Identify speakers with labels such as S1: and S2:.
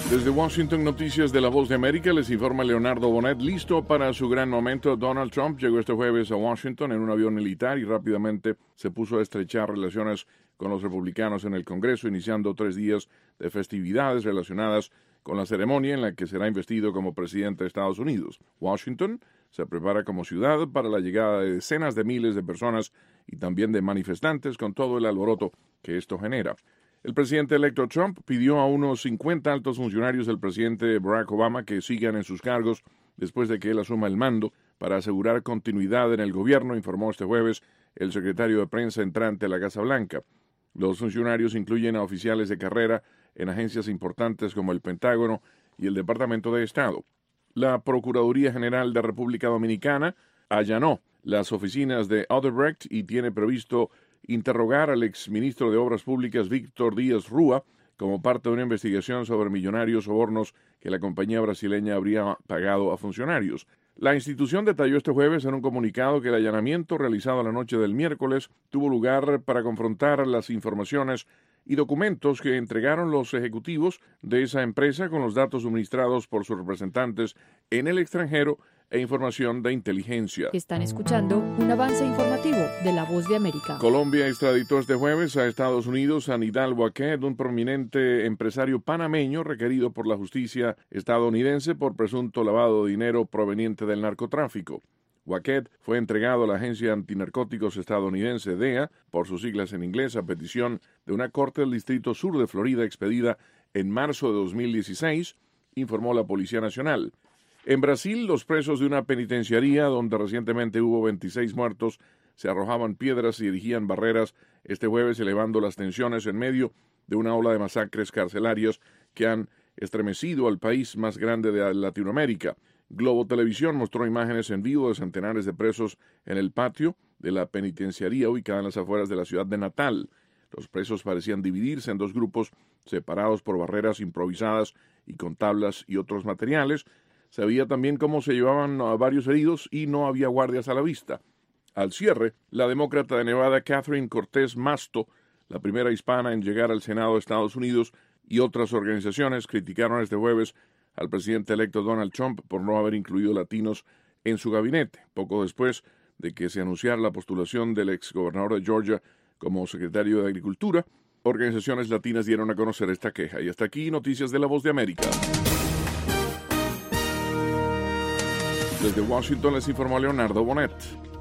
S1: Desde Washington, noticias de La Voz de América, les informa Leonardo Bonet. Listo para su gran momento, Donald Trump llegó este jueves a Washington en un avión militar y rápidamente se puso a estrechar relaciones con los republicanos en el Congreso, iniciando 3 días de festividades relacionadas con la ceremonia en la que será investido como presidente de Estados Unidos. Washington se prepara como ciudad para la llegada de decenas de miles de personas y también de manifestantes con todo el alboroto que esto genera. El presidente electo Trump pidió a unos 50 altos funcionarios del presidente Barack Obama que sigan en sus cargos después de que él asuma el mando para asegurar continuidad en el gobierno, informó este jueves el secretario de prensa entrante a la Casa Blanca. Los funcionarios incluyen a oficiales de carrera en agencias importantes como el Pentágono y el Departamento de Estado. La Procuraduría General de República Dominicana allanó las oficinas de Odebrecht y tiene previsto interrogar al exministro de Obras Públicas Víctor Díaz Rúa como parte de una investigación sobre millonarios sobornos que la compañía brasileña habría pagado a funcionarios. La institución detalló este jueves en un comunicado que el allanamiento realizado la noche del miércoles tuvo lugar para confrontar las informaciones y documentos que entregaron los ejecutivos de esa empresa con los datos suministrados por sus representantes en el extranjero e información de inteligencia.
S2: Están escuchando un avance informativo de La Voz de América.
S1: Colombia extraditó este jueves a Estados Unidos a Nidal Waqued, un prominente empresario panameño requerido por la justicia estadounidense por presunto lavado de dinero proveniente del narcotráfico. Waqued fue entregado a la agencia antinarcóticos estadounidense DEA, por sus siglas en inglés, a petición de una corte del Distrito Sur de Florida expedida en marzo de 2016, informó la Policía Nacional. En Brasil, los presos de una penitenciaría donde recientemente hubo 26 muertos se arrojaban piedras y erigían barreras este jueves, elevando las tensiones en medio de una ola de masacres carcelarias que han estremecido al país más grande de Latinoamérica. Globo Televisión mostró imágenes en vivo de centenares de presos en el patio de la penitenciaría ubicada en las afueras de la ciudad de Natal. Los presos parecían dividirse en 2 grupos separados por barreras improvisadas y con tablas y otros materiales. Se veía también cómo se llevaban a varios heridos y no había guardias a la vista. Al cierre, la demócrata de Nevada Catherine Cortés Masto, la primera hispana en llegar al Senado de Estados Unidos, y otras organizaciones criticaron este jueves al presidente electo Donald Trump por no haber incluido latinos en su gabinete, poco después de que se anunciara la postulación del exgobernador de Georgia como secretario de Agricultura. Organizaciones latinas dieron a conocer esta queja. Y hasta aquí, noticias de La Voz de América. Desde Washington les informó Leonardo Bonet.